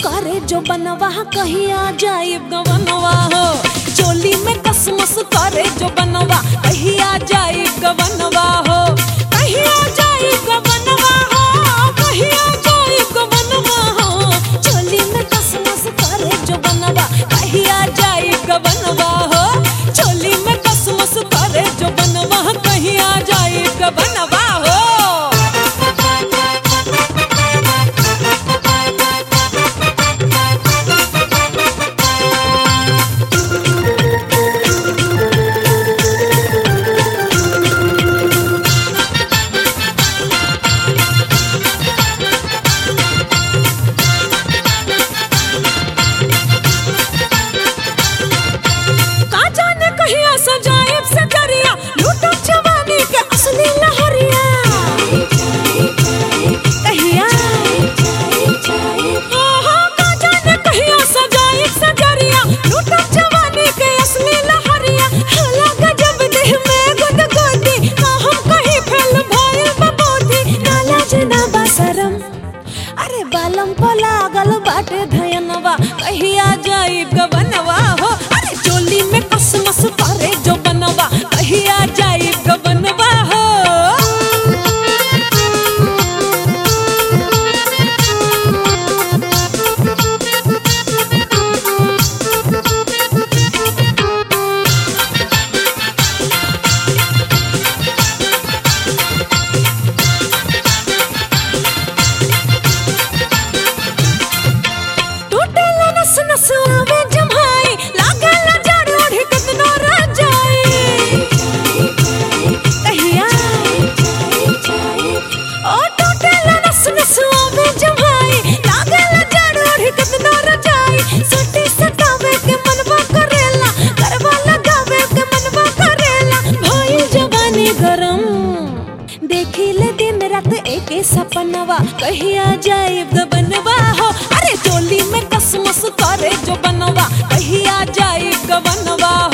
करे जो बनवा कहीं आ जाए गवनवा हो। चोली में कसमस करे जो बनवा कहीं आ जाए गवनवा हो। कहीं आ जाए गवनवा हो, कहीं आ जाए गवनवा हो। चोली में कसमस करे जो बनवा कहीं आ जाए गवनवा हो। चोली में कसमस करे जो बनवा कहीं आ जाए गवनवा हो। सजाइब से करिया लूटो जवानी के असली लहरिया। कहिया का जाने कहिया सजाइब से करिया लूटो जवानी के असली लहरिया। हाला गजब देह में गुदगुदी हम कहीं फैल भइल बबूती। नाला जना बासरम अरे बालम को लागल बाटे धयनवा कहीं आ जाइब गवनवा हो। अरे चोली में कसमस करे जो बनवा कहीं आ जाइब गवनवा हो। टूटेला नस नस आवे जम्हाई लागल जड़ ओढ़ कितनो रह जाई। कहिया ओ टूटेला नस नस आवे जम्हाई लागल जड़ ओढ़ कितनो रह जाई। सटी सटावे के मनवा करेला करवा लगावे के मनवा करेला। भइल जवानी गरम देखी ले दिन रात एके सपनवा कहीं आ जाए गवनवा हो। अरे चोली में कसमस करे जो बनवा कहीं आ जाए गवनवा हो।